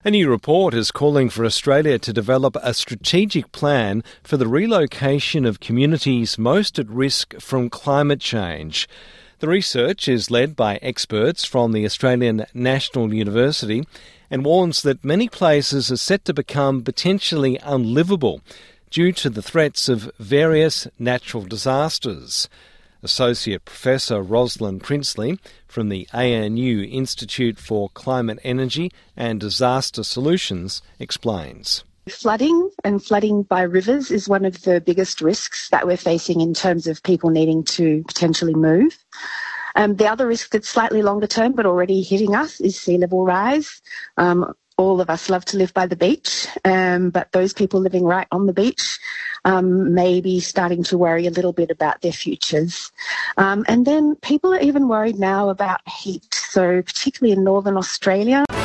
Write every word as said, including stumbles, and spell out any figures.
A new report is calling for Australia to develop a strategic plan for the relocation of communities most at risk from climate change. The research is led by experts from the Australian National University and warns that many places are set to become potentially unlivable due to the threats of various natural disasters. Associate Professor Rosalind Prinsley from the A N U Institute for Climate Energy and Disaster Solutions explains. Flooding and flooding by rivers is one of the biggest risks that we're facing in terms of people needing to potentially move. Um, the other risk that's slightly longer term but already hitting us is sea level rise. Um, all of us love to live by the beach, um, but those people living right on the beach um, may be starting to worry a little bit about their futures. Um, and then people are even worried now about heat, so particularly in northern Australia.